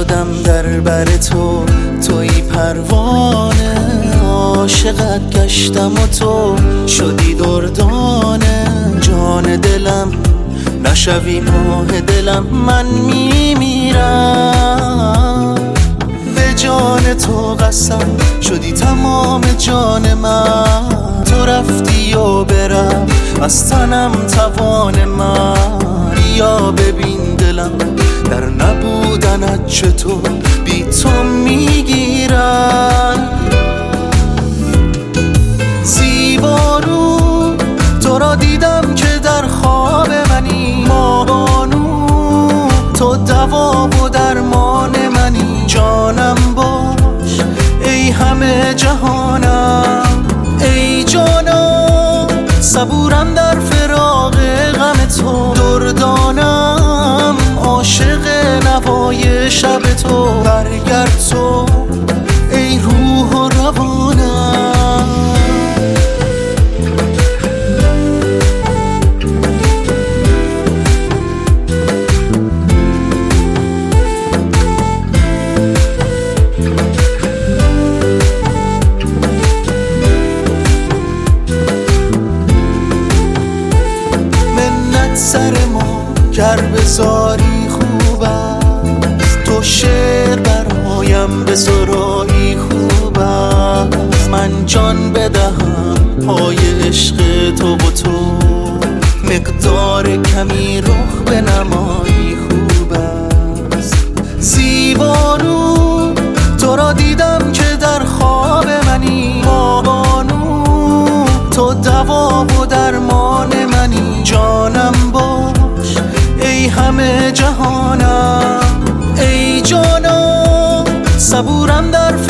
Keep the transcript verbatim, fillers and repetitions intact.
شدم در بر تو، توی پروانه، عاشقت گشتم و تو شدی دردانه. جان دلم نشوی ماه دلم، من میمیرم. به جان تو قسم شدی تمام جان من، تو رفتی و برم از تنم توان من. بیا ببین دلم در نبودنت چطور بی تو میگیرن. زیبارو تو را دیدم که در خواب منی، ماه‌بانو تو دوا و درمان منی. جانم باش ای همه جهانم، ای جانم صبورم در فراق غم تو. دردانم عاشق نوای شب تو، برگرد تو ای روح و روانم. سر ما گر بذاری خوب است، تو شعر برایم به سرایی خوب است. من جان بدهم پای عشق تو و تو، مقدار کمی رخ به نمایی خوب است. زیبارو تو را دیدم که در خواب منی، ماه‌بانو تو دوا و درمان منی. جانم باش ای همه جهانم، ای جانم صبورم در